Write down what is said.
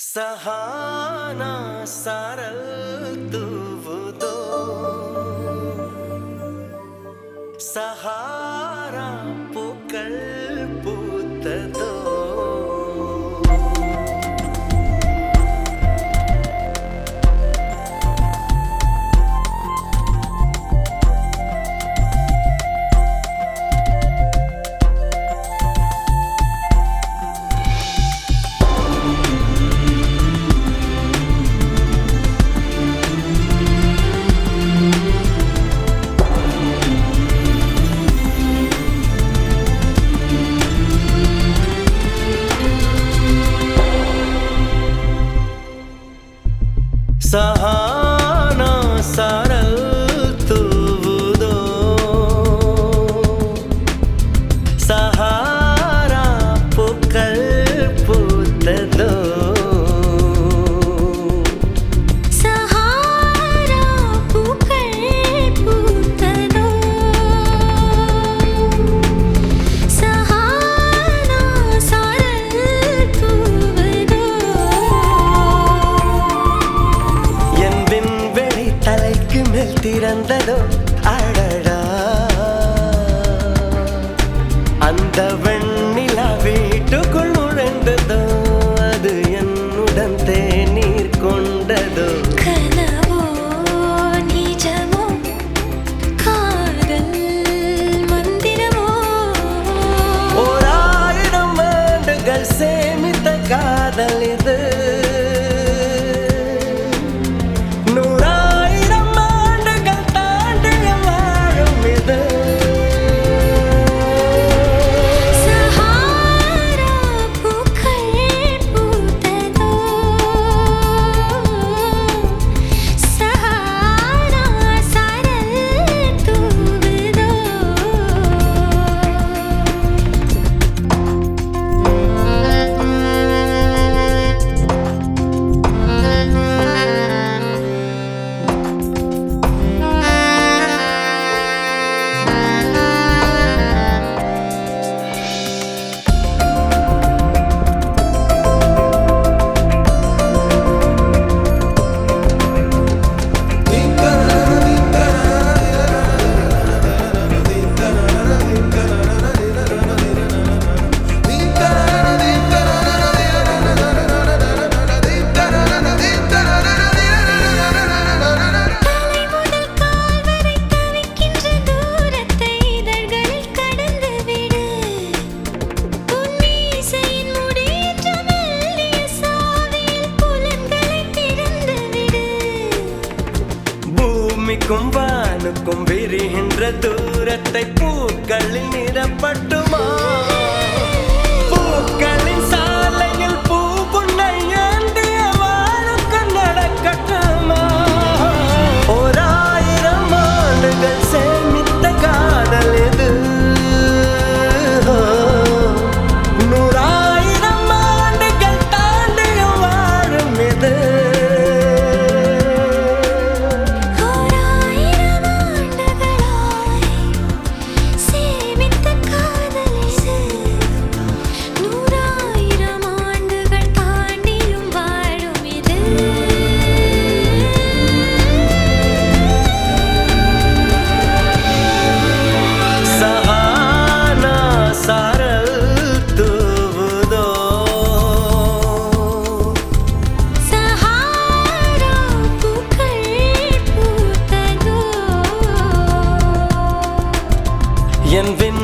ಸಹಾನ ಸಾರಲ್ತುವುದೋ ಸಹಾರ பூக்கள் பூத்ததோ ಸಹಾನ ಸಾರಲ್ತುವುದೋ ಸಹಾರ பூக்கள் பூத்ததோ சஹாரா பூக்கள் பூத்ததோ சஹாரா சாரல் தூவதோ என் விண்வெளி தலைக்கு மேல் திறந்ததோ அடடா அந்த வெண்ணிலா வீட்டுக்குள் நுழைந்ததோ அது என்னுடன் தேநீர் கொண்டதோ கனவோ நிஜமோ காதல் மந்திரமோ 1000 ஆண்டுகள் சேமித்த காதல் இது 100,000 ஆண்டுகள் தாண்டிய வாழும் இது சஹாரா பூக்கள் பூத்ததோ சஹாரா சாரல் தூவதோ தலைமுதல் கால் வரை தவிக்கின்ற தூரத்தை இதழ்களில் கடந்து விடு உன் மீசையின் முடியற்ற மெல்லிய சாவியில் புலன்களை திறந்து விடு பூமிக்கும் வானுக்கும் விரிகின்ற தூரத்தை பூக்களில் நிரப்பட்டுமா பூக்களின் சாலையில் பூ புன்னை ஏந்திய வானுக்கு நடக்கட்டுமா 1000 ஆண்டுகள் சேமித்த காதல் இது 100,000 ஆண்டுகள் தாண்டிய வாழும் இது 1000 ஆண்டுகளாய் சேமித்த காதல் இது 100,000 ஆண்டுகள் தாண்டியும் வாழும் இது ಸಹಾನ ಸಾರಲ್ತುವುದೋ சஹாரா பூக்கள் பூத்ததோ என் விண்